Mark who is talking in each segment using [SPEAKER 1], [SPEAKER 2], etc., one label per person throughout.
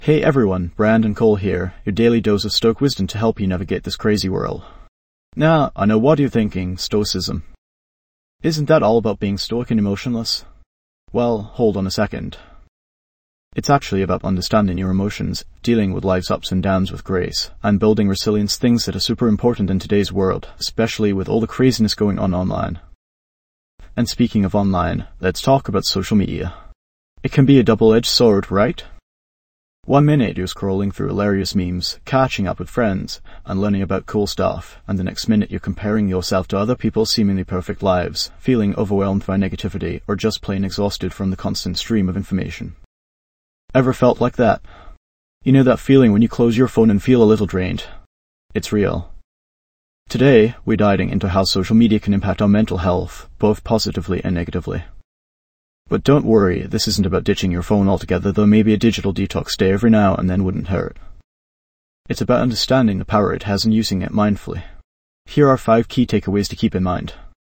[SPEAKER 1] Hey everyone, Brandon Cole here, your daily dose of Stoic wisdom to help you navigate this crazy world. Now, I know what you're thinking, Stoicism. Isn't that all about being stoic and emotionless? Well, hold on a second. It's actually about understanding your emotions, dealing with life's ups and downs with grace, and building resilience, things that are super important in today's world, especially with all the craziness going on online. And speaking of online, let's talk about social media. It can be a double-edged sword, right? 1 minute you're scrolling through hilarious memes, catching up with friends, and learning about cool stuff, and the next minute you're comparing yourself to other people's seemingly perfect lives, feeling overwhelmed by negativity, or just plain exhausted from the constant stream of information. Ever felt like that? You know that feeling when you close your phone and feel a little drained? It's real. Today, we're diving into how social media can impact our mental health, both positively and negatively. But don't worry, this isn't about ditching your phone altogether, though maybe a digital detox day every now and then wouldn't hurt. It's about understanding the power it has and using it mindfully. Here are 5 key takeaways to keep in mind.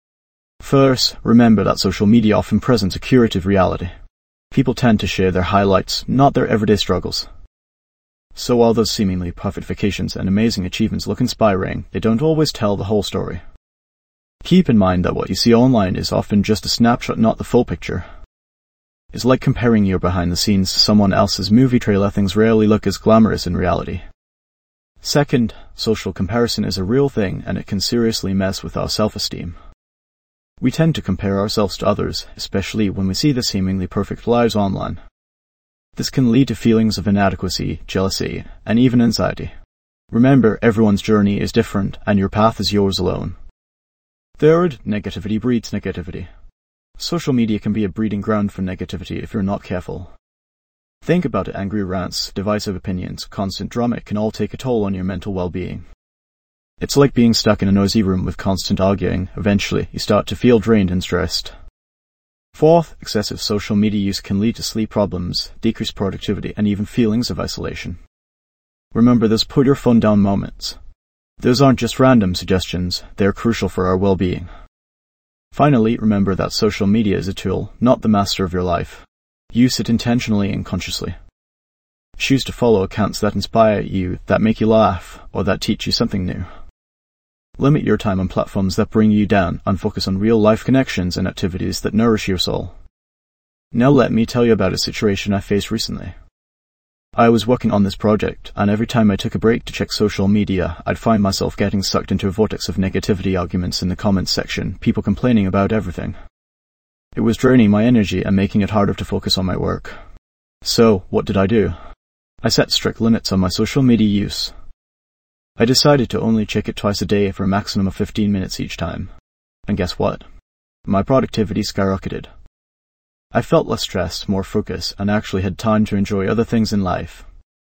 [SPEAKER 1] First, remember that social media often presents a curated reality. People tend to share their highlights, not their everyday struggles. So while those seemingly perfect vacations and amazing achievements look inspiring, they don't always tell the whole story. Keep in mind that what you see online is often just a snapshot, not the full picture. It's like comparing your behind the scenes to someone else's movie trailer. Things rarely look as glamorous in reality. Second, social comparison is a real thing and it can seriously mess with our self-esteem. We tend to compare ourselves to others, especially when we see the seemingly perfect lives online. This can lead to feelings of inadequacy, jealousy, and even anxiety. Remember, everyone's journey is different and your path is yours alone. Third, negativity breeds negativity. Social media can be a breeding ground for negativity if you're not careful. Think about it: angry rants, divisive opinions, constant drama. It can all take a toll on your mental well-being. It's like being stuck in a noisy room with constant arguing. Eventually, you start to feel drained and stressed. Fourth, excessive social media use can lead to sleep problems, decreased productivity, and even feelings of isolation. Remember those put your phone down moments. Those aren't just random suggestions, they're crucial for our well-being. Finally, remember that social media is a tool, not the master of your life. Use it intentionally and consciously. Choose to follow accounts that inspire you, that make you laugh, or that teach you something new. Limit your time on platforms that bring you down and focus on real-life connections and activities that nourish your soul. Now let me tell you about a situation I faced recently. I was working on this project, and every time I took a break to check social media, I'd find myself getting sucked into a vortex of negativity, arguments in the comments section, people complaining about everything. It was draining my energy and making it harder to focus on my work. So, what did I do? I set strict limits on my social media use. I decided to only check it twice a day for a maximum of 15 minutes each time. And guess what? My productivity skyrocketed. I felt less stressed, more focused, and actually had time to enjoy other things in life.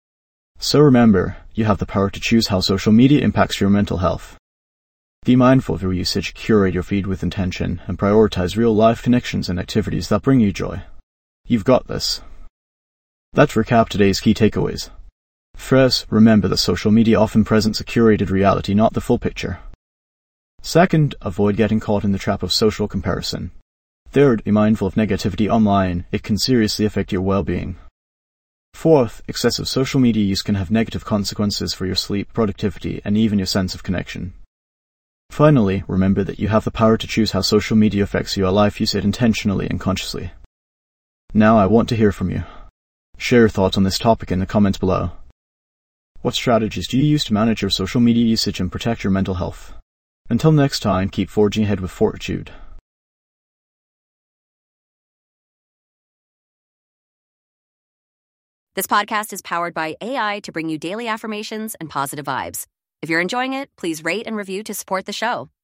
[SPEAKER 1] So remember, you have the power to choose how social media impacts your mental health. Be mindful of your usage, curate your feed with intention, and prioritize real-life connections and activities that bring you joy. You've got this. Let's recap today's key takeaways. First, remember that social media often presents a curated reality, not the full picture. Second, avoid getting caught in the trap of social comparison. Third, be mindful of negativity online. It can seriously affect your well-being. Fourth, excessive social media use can have negative consequences for your sleep, productivity, and even your sense of connection. Finally, remember that you have the power to choose how social media affects your life. Use it intentionally and consciously. Now I want to hear from you. Share your thoughts on this topic in the comments below. What strategies do you use to manage your social media usage and protect your mental health? Until next time, keep forging ahead with fortitude.
[SPEAKER 2] This podcast is powered by AI to bring you daily affirmations and positive vibes. If you're enjoying it, please rate and review to support the show.